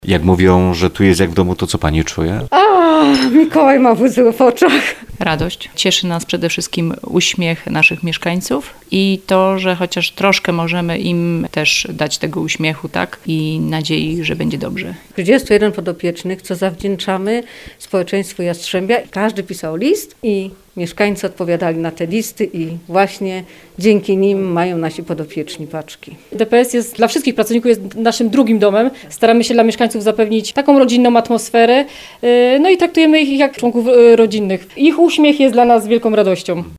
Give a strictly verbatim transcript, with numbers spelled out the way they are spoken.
Jak mówią, że tu jest jak w domu, to co pani czuje? A, Mikołaj ma łzy w oczach. Radość. Cieszy nas przede wszystkim uśmiech naszych mieszkańców i to, że chociaż troszkę możemy im też dać tego uśmiechu, tak? I nadziei, że będzie dobrze. trzydziestu jeden podopiecznych, co zawdzięczamy społeczeństwu Jastrzębia. Każdy pisał list i mieszkańcy odpowiadali na te listy i właśnie dzięki nim mają nasi podopieczni paczki. D P S jest dla wszystkich pracowników jest naszym drugim domem. Staramy się dla mieszkańców zapewnić taką rodzinną atmosferę, no i traktujemy ich jak członków rodzinnych. Ich uśmiech jest dla nas wielką radością.